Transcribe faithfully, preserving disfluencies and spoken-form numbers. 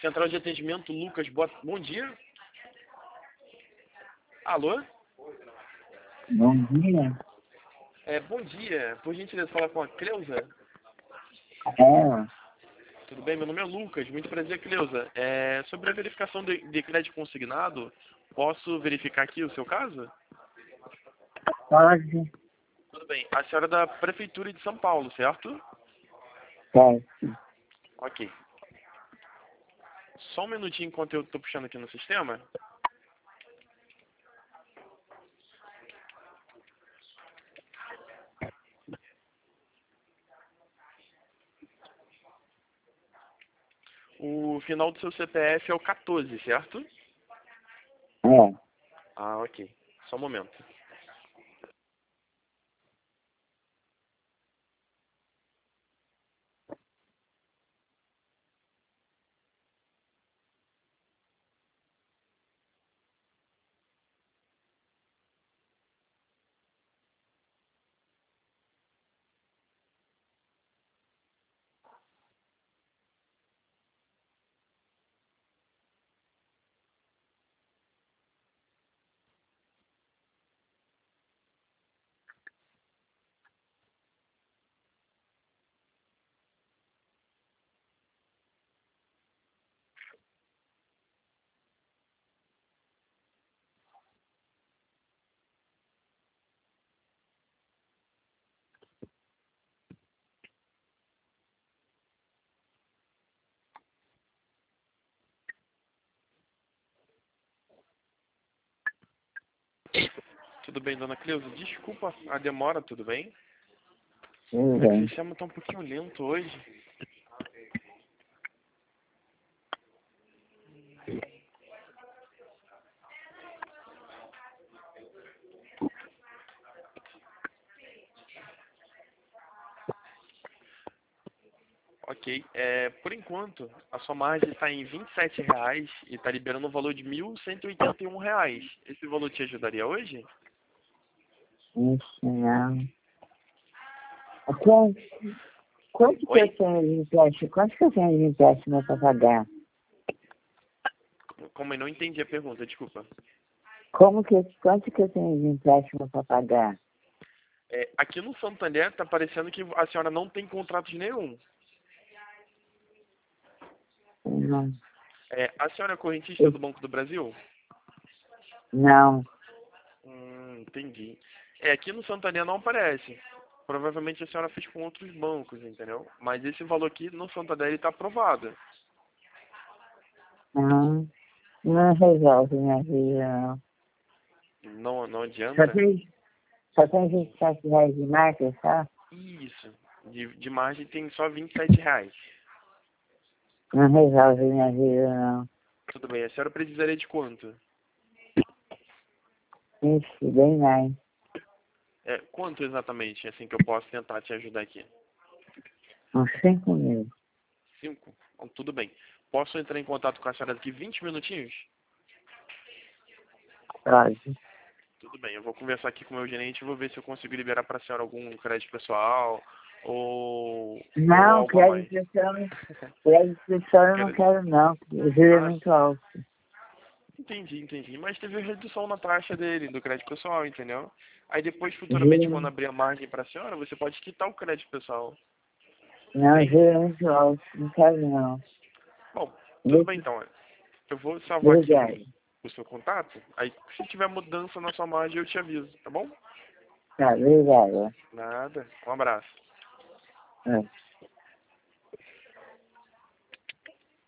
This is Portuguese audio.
Central de atendimento, Lucas, boa... bom dia. Alô? Bom dia. É, bom dia. Por gentileza, falar com a Cleusa? É, Tudo bem? Meu nome é Lucas. Muito prazer, Cleusa. É, sobre a verificação de, de crédito consignado, posso verificar aqui o seu caso? pode, Tudo bem. A senhora é da Prefeitura de São Paulo, certo? certo. Ok. Só um minutinho enquanto eu estou puxando aqui no sistema. O final do seu C P F é o quatorze, certo? É, Ah, ok. Só um momento. Tudo bem, dona Cleusa? Desculpa a demora, tudo bem? tudo Meu bem. sistema está um pouquinho lento hoje. Ok. É, por enquanto, a sua margem está em vinte e sete reais e está liberando um valor de mil cento e oitenta e um reais. Esse valor te ajudaria hoje? Isso não. Quanto, quanto que Oi? eu tenho de empréstimo? Quanto que eu tenho de empréstimo para pagar? Como eu não entendi a pergunta, desculpa. Como que, quanto que eu tenho de empréstimo para pagar? É, aqui no Santander está parecendo que a senhora não tem contrato nenhum. Não. É, a senhora é correntista Eu- do Banco do Brasil? Não. Hum, entendi. É, aqui no Santander não aparece. Provavelmente a senhora fez com outros bancos, entendeu? Mas esse valor aqui no Santander está aprovado. Não. Não resolve minha vida, não. Não, não Só adianta? tem, só tem vinte e sete reais de marca, só? Isso. De, de margem tem só vinte e sete reais. Não resolve minha vida, não. Tudo bem. A senhora precisaria de quanto? Ixi, bem mais. É, quanto exatamente, assim, que eu posso tentar te ajudar aqui? Uns cinco mil. Cinco? Então, tudo bem. Posso entrar em contato com a senhora daqui vinte minutinhos? Pode. Tudo bem. Eu vou conversar aqui com o meu gerente e vou ver se eu consigo liberar para a senhora algum crédito pessoal ou, ou Não, algo a mais. crédito pessoal, crédito pessoal eu não Quero- quero não. O juro é Ah, muito alto. entendi, entendi. Mas teve redução na taxa dele, do crédito pessoal, entendeu? Aí depois, O futuramente, quando juro, abrir a margem para a senhora, você pode quitar o crédito pessoal. não, o Sim? juro é muito alto. Não quero não. Bom, tudo bem Deixa, então. Eu vou salvar aqui obrigado. o, o seu contato. Aí, se tiver mudança na sua margem, eu te aviso, tá bom? Tá, obrigado. Nada. Um abraço. É.